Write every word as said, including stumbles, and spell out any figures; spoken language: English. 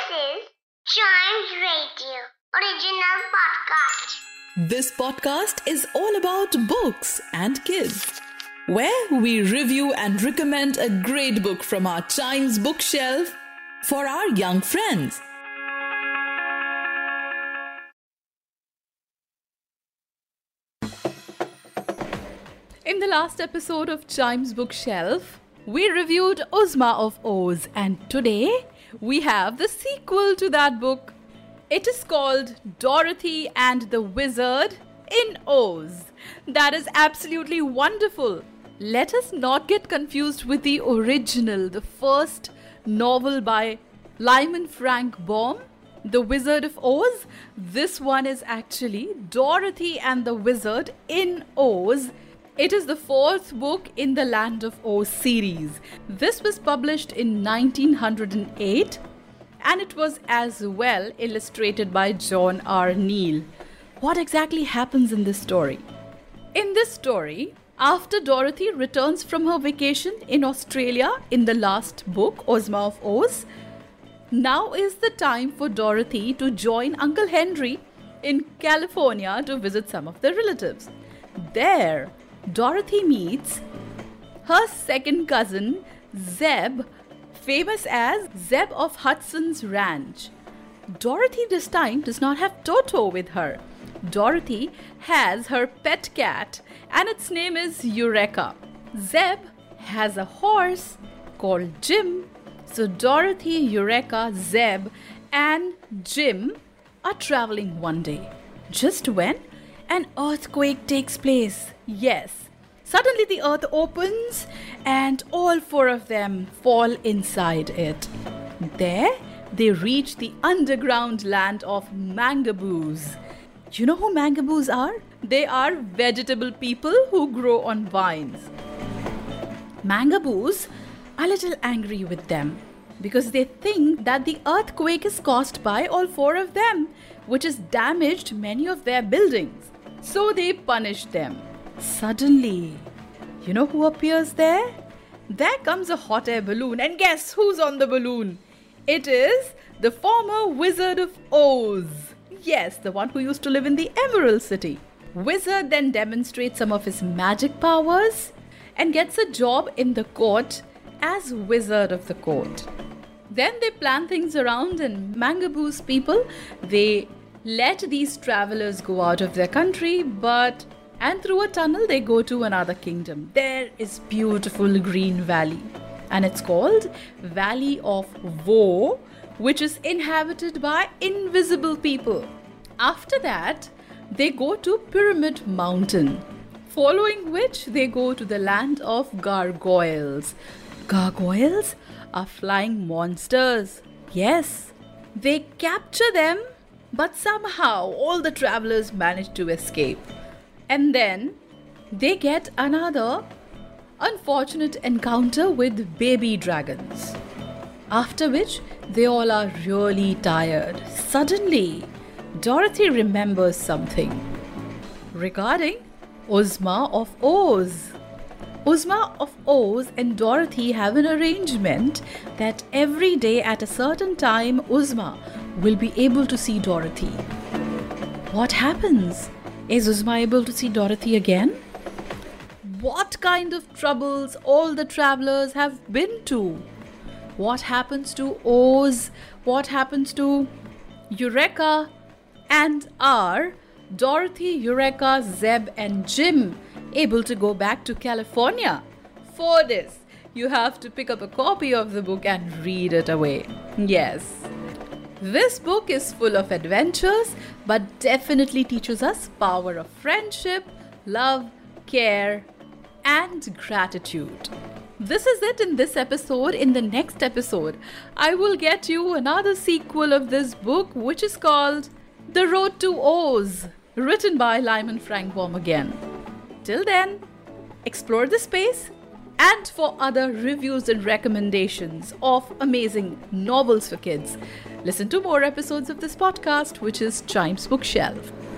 This is Chimes Radio original podcast. This podcast is all about books and kids, where we review and recommend a great book from our Chimes bookshelf for our young friends. In the last episode of Chimes Bookshelf, we reviewed Ozma of Oz, and today we have the sequel to that book. It is called Dorothy and the Wizard in Oz. That is absolutely wonderful. Let us not get confused with the original, the first novel by Lyman Frank Baum, The Wizard of Oz. This one is actually Dorothy and the Wizard in Oz. It is the fourth book in the Land of Oz series. This was published in nineteen oh eight and it was as well illustrated by John R. Neal. What exactly happens in this story? In this story, after Dorothy returns from her vacation in Australia in the last book, Ozma of Oz, now is the time for Dorothy to join Uncle Henry in California to visit some of their relatives. There, Dorothy meets her second cousin, Zeb, famous as Zeb of Hudson's Ranch. Dorothy this time does not have Toto with her. Dorothy has her pet cat and its name is Eureka. Zeb has a horse called Jim. So Dorothy, Eureka, Zeb and Jim are traveling one day. Just when an earthquake takes place. Yes, suddenly the earth opens and all four of them fall inside it. There, they reach the underground land of Mangaboos. You know who Mangaboos are? They are vegetable people who grow on vines. Mangaboos are a little angry with them because they think that the earthquake is caused by all four of them, which has damaged many of their buildings. So they punish them. Suddenly, you know who appears there? There comes a hot air balloon, and guess who's on the balloon? It is the former Wizard of Oz. Yes, the one who used to live in the Emerald City. Wizard then demonstrates some of his magic powers and gets a job in the court as Wizard of the Court. Then they plan things around, and Mangaboos people, they let these travelers go out of their country, but and through a tunnel they go to another kingdom. There is beautiful green valley, and it's called Valley of Woe, which is inhabited by invisible people. After that, they go to Pyramid Mountain, following which they go to the land of gargoyles. Gargoyles are flying monsters. Yes, they capture them, but somehow all the travelers manage to escape. And then they get another unfortunate encounter with baby dragons. After which they all are really tired. Suddenly, Dorothy remembers something regarding Ozma of Oz. Ozma of Oz and Dorothy have an arrangement that every day at a certain time, Ozma will be able to see Dorothy. What happens? Is Ozma able to see Dorothy again? What kind of troubles all the travelers have been to? What happens to Oz? What happens to Eureka? And are Dorothy, Eureka, Zeb and Jim able to go back to California? For this, you have to pick up a copy of the book and read it away. Yes. This book is full of adventures, but definitely teaches us power of friendship, love, care, and gratitude. This is it in this episode. In the next episode, I will get you another sequel of this book, which is called The Road to Oz, written by Lyman Frank Baum again. Till then, explore the space. And for other reviews and recommendations of amazing novels for kids, listen to more episodes of this podcast, which is Chimes Bookshelf.